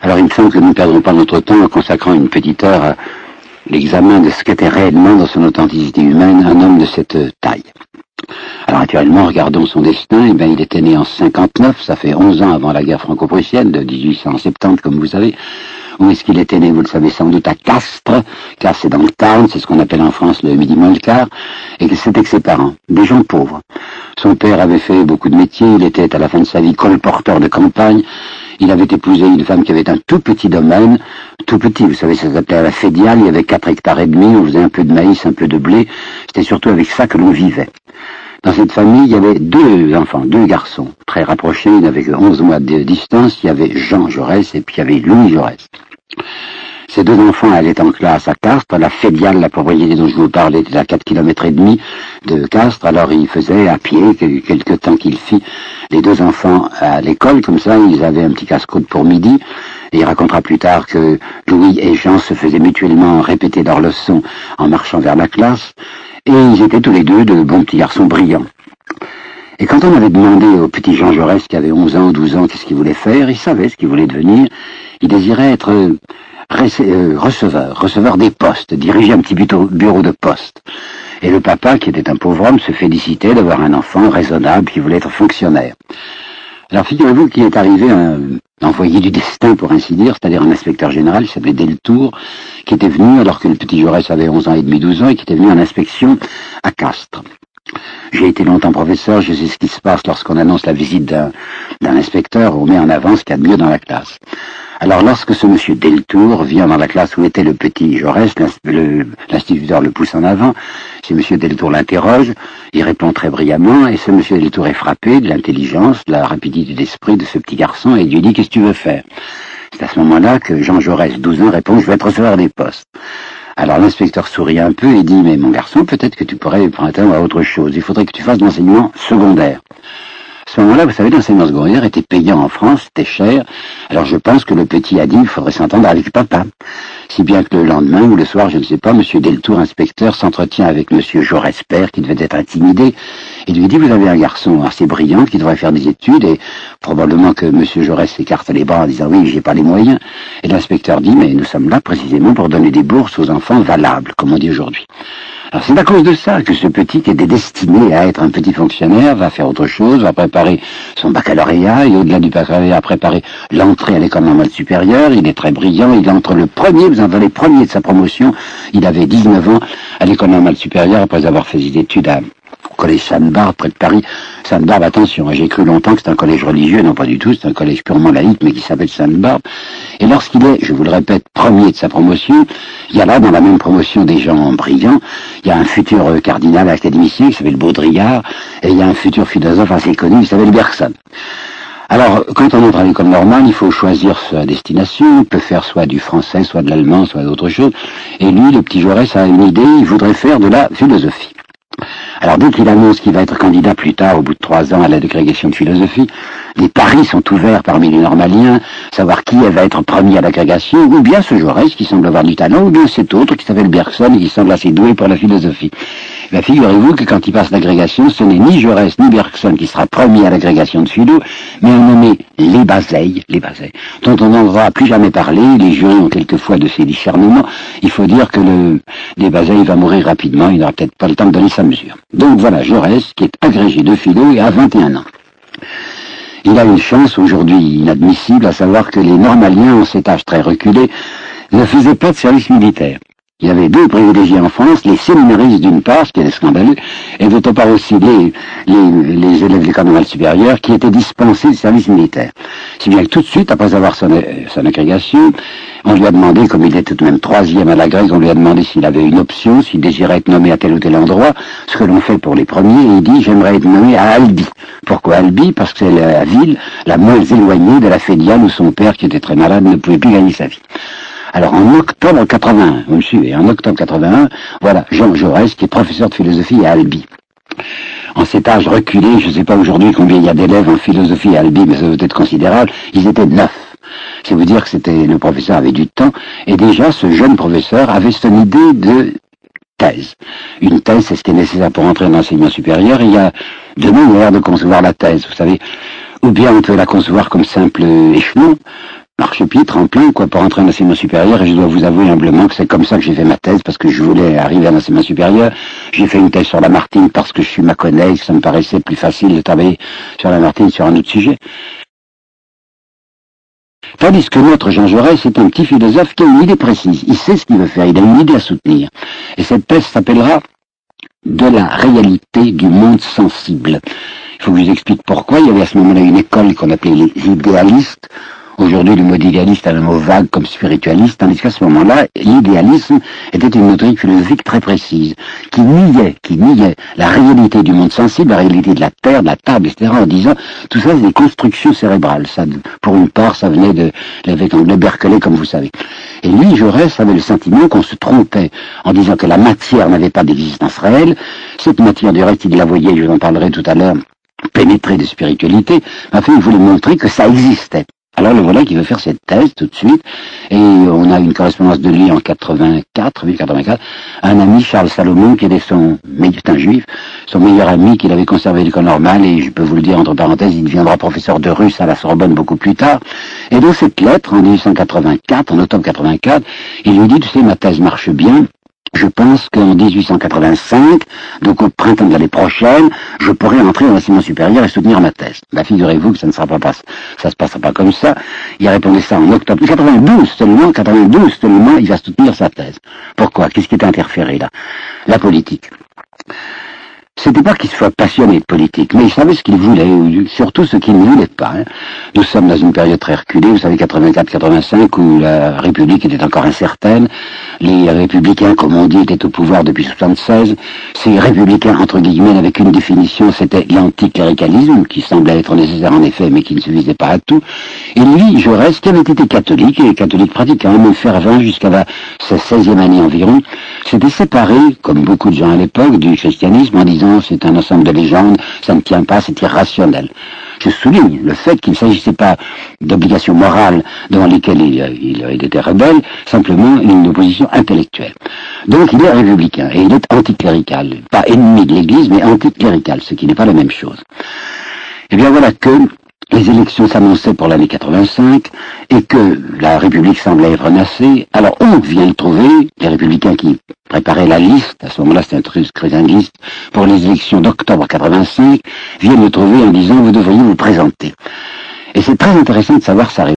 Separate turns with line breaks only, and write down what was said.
Alors il me semble que nous ne perdrons pas notre temps en consacrant une petite heure à l'examen de ce qu'était réellement dans son authenticité humaine un homme de cette taille. Alors naturellement, regardons son destin. Eh bien, il était né en 59, ça fait 11 ans avant la guerre franco-prussienne de 1870, comme vous savez. Où est-ce qu'il était né? Vous le savez sans doute, à Castres. Castres, c'est dans le Tarn, c'est ce qu'on appelle en France le Midi-Molcar. Et c'était que ses parents, des gens pauvres. Son père avait fait beaucoup de métiers, il était à la fin de sa vie colporteur de campagne. Il avait épousé une femme qui avait un tout petit domaine, tout petit, vous savez, ça s'appelait la Fédiale, il y avait 4 hectares et demi, on faisait un peu de maïs, un peu de blé. C'était surtout avec ça que l'on vivait. Dans cette famille, il y avait 2 enfants, 2 garçons, très rapprochés, ils n'avaient que 11 mois de distance. Il y avait Jean Jaurès et puis il y avait Louis Jaurès. Ces 2 enfants allaient en classe à Castres. La Fédiale, la propriété dont je vous parle, était à 4 km et demi de Castres. Alors ils faisaient à pied, quelque temps qu'il fit, les 2 enfants à l'école. Comme ça, ils avaient un petit casse-croûte pour midi. Et il racontera plus tard que Louis et Jean se faisaient mutuellement répéter leurs leçons en marchant vers la classe. Et ils étaient tous les 2 de bons petits garçons brillants. Et quand on avait demandé au petit Jean Jaurès, qui avait 11 ans, 12 ans, qu'est-ce qu'il voulait faire, il savait ce qu'il voulait devenir. Il désirait être receveur des postes, diriger un petit bureau de poste. Et le papa, qui était un pauvre homme, se félicitait d'avoir un enfant raisonnable qui voulait être fonctionnaire. Alors figurez-vous qu'il est arrivé un envoyé du destin, pour ainsi dire, c'est-à-dire un inspecteur général, qui s'appelait Deltour, qui était venu, alors que le petit Jaurès avait 11 ans et demi, 12 ans, et qui était venu en inspection à Castres. J'ai été longtemps professeur, je sais ce qui se passe lorsqu'on annonce la visite d'un inspecteur, on met en avant ce qu'il y a de mieux dans la classe. Alors lorsque ce monsieur Deltour vient dans la classe où était le petit Jaurès, l'instituteur le pousse en avant, si monsieur Deltour l'interroge, il répond très brillamment, et ce monsieur Deltour est frappé de l'intelligence, de la rapidité d'esprit de ce petit garçon, et il lui dit « Qu'est-ce que tu veux faire ?» C'est à ce moment-là que Jean Jaurès, 12 ans, répond « Je vais être receveur des postes ». Alors l'inspecteur sourit un peu et dit « Mais mon garçon, peut-être que tu pourrais prendre à autre chose. Il faudrait que tu fasses de l'enseignement secondaire. » À ce moment-là, vous savez, l'enseignement secondaire était payant en France, c'était cher. Alors je pense que le petit a dit « Il faudrait s'entendre avec papa. » Si bien que le lendemain ou le soir, je ne sais pas, monsieur Deltour, inspecteur, s'entretient avec monsieur Jaurès père, qui devait être intimidé, et lui dit « Vous avez un garçon assez brillant qui devrait faire des études, et probablement que monsieur Jaurès s'écarte les bras en disant « Oui, j'ai pas les moyens. » Et l'inspecteur dit « Mais nous sommes là précisément pour donner des bourses aux enfants valables, comme on dit aujourd'hui. » Alors c'est à cause de ça que ce petit qui était destiné à être un petit fonctionnaire va faire autre chose, va préparer son baccalauréat, et au-delà du baccalauréat, préparer l'entrée à l'école normale supérieure. Il est très brillant, il entre le premier, vous en avez les premiers de sa promotion, il avait 19 ans à l'école normale supérieure après avoir fait des études au collège Sainte-Barbe, près de Paris. Sainte-Barbe, attention, j'ai cru longtemps que c'était un collège religieux, non pas du tout, c'est un collège purement laïque, mais qui s'appelle Sainte-Barbe. Et lorsqu'il est, je vous le répète, premier de sa promotion, il y a là, dans la même promotion, des gens brillants. Il y a un futur cardinal académicien qui s'appelle Baudrillard, et il y a un futur philosophe assez connu qui s'appelle Bergson. Alors, quand on entre à l'école normale, il faut choisir sa destination. On peut faire soit du français, soit de l'allemand, soit d'autre chose. Et lui, le petit Jaurès, a une idée, il voudrait faire de la philosophie. Alors dès qu'il annonce qu'il va être candidat plus tard, au bout de 3 ans, à la dégrégation de philosophie, les paris sont ouverts parmi les normaliens, savoir qui va être premier à l'agrégation, ou bien ce Jaurès qui semble avoir du talent, ou bien cet autre qui s'appelle Bergson et qui semble assez doué pour la philosophie. Ben, figurez-vous que quand il passe l'agrégation, ce n'est ni Jaurès ni Bergson qui sera premier à l'agrégation de philo, mais un nommé Les Bazeilles, dont on n'entendra plus jamais parler. Les jurys ont quelquefois de ces discernements. Il faut dire que Les Bazeilles va mourir rapidement, il n'aura peut-être pas le temps de donner sa mesure. Donc voilà, Jaurès, qui est agrégé de philo et à 21 ans. Il a une chance aujourd'hui inadmissible, à savoir que les normaliens, en cet âge très reculé, ne faisaient pas de service militaire. Il y avait 2 privilégiés en France, les séminaristes d'une part, ce qui est scandaleux, et d'autre part aussi les élèves de l'école normale supérieure qui étaient dispensés de service militaire. Si bien que tout de suite, après avoir son agrégation, on lui a demandé, comme il était tout de même 3e à l'agrég, on lui a demandé s'il avait une option, s'il désirait être nommé à tel ou tel endroit, ce que l'on fait pour les premiers, et il dit « J'aimerais être nommé à Albi ». Pourquoi Albi? Parce que c'est la ville la moins éloignée de la Fédiale où son père, qui était très malade, ne pouvait plus gagner sa vie. Alors en octobre 81, vous me suivez, en octobre 81, voilà, Jean Jaurès, qui est professeur de philosophie à Albi. En cet âge reculé, je ne sais pas aujourd'hui combien il y a d'élèves en philosophie à Albi, mais ça doit être considérable, ils étaient 9. C'est vous dire que le professeur avait du temps, et déjà ce jeune professeur avait son idée de thèse. Une thèse, c'est ce qui est nécessaire pour entrer dans l'enseignement supérieur. Il y a 2 manières de concevoir la thèse, vous savez. Ou bien on peut la concevoir comme simple échelon, marchepied, tremplin, quoi, pour entrer en enseignement supérieur, et je dois vous avouer humblement que c'est comme ça que j'ai fait ma thèse, parce que je voulais arriver à l'enseignement supérieur. J'ai fait une thèse sur Lamartine parce que je suis maconnais, que ça me paraissait plus facile de travailler sur Lamartine sur un autre sujet. Tandis que notre Jean Jaurès est un petit philosophe qui a une idée précise. Il sait ce qu'il veut faire, il a une idée à soutenir. Et cette thèse s'appellera « De la réalité du monde sensible ». Il faut que je vous explique pourquoi. Il y avait à ce moment-là une école qu'on appelait les idéalistes. Aujourd'hui, le mot idéaliste a un mot vague comme spiritualiste, tandis qu'à ce moment-là, l'idéalisme était une doctrine philosophique très précise, qui niait la réalité du monde sensible, la réalité de la terre, de la table, etc., en disant, tout ça, c'est des constructions cérébrales. Ça, pour une part, ça venait de l'évêque anglais Berkeley, comme vous savez. Et lui, Jaurès avait le sentiment qu'on se trompait en disant que la matière n'avait pas d'existence réelle. Cette matière, du reste, il la voyait, je vous en parlerai tout à l'heure, pénétrée de spiritualité. Enfin, il voulait montrer que ça existait. Alors le voilà qui veut faire cette thèse tout de suite, et on a une correspondance de lui en 84, un ami, Charles Salomon, qui était un juif, son meilleur ami qu'il avait conservé à l'école normale, et je peux vous le dire entre parenthèses, il deviendra professeur de russe à la Sorbonne beaucoup plus tard. Et dans cette lettre, en 1884, en octobre 84, il lui dit, tu sais, ma thèse marche bien. Je pense qu'en 1885, donc au printemps de l'année prochaine, je pourrai entrer dans l'enseignement supérieur et soutenir ma thèse. Ben, figurez-vous que ça se passera pas comme ça. Il répondait ça en octobre 92 seulement, il va soutenir sa thèse. Pourquoi? Qu'est-ce qui est interféré là? La politique. C'était pas qu'il soit passionné de politique, mais il savait ce qu'il voulait, ou surtout ce qu'il ne voulait pas. Hein. Nous sommes dans une période très reculée, vous savez, 84-85, où la République était encore incertaine. Les républicains, comme on dit, étaient au pouvoir depuis 76. Ces républicains, entre guillemets, n'avaient qu'une définition, c'était l'anticléricalisme, qui semblait être nécessaire en effet, mais qui ne suffisait pas à tout. Et lui, Jaurès, qui avait été catholique, et catholique pratiquant, même fervent jusqu'à sa 16e année environ, s'était séparé, comme beaucoup de gens à l'époque, du christianisme en disant c'est un ensemble de légendes, ça ne tient pas, c'est irrationnel. Je souligne le fait qu'il ne s'agissait pas d'obligations morales devant lesquelles il était rebelle, simplement une opposition intellectuelle. Donc il est républicain et il est anticlérical, pas ennemi de l'Église, mais anticlérical, ce qui n'est pas la même chose. Et bien voilà que les élections s'annonçaient pour l'année 85 et que la République semblait être menacée. Alors on vient le trouver, les républicains qui préparaient la liste, à ce moment-là c'était un scrutin de liste, pour les élections d'octobre 85, viennent le trouver en disant vous devriez vous présenter. Et c'est très intéressant de savoir ça.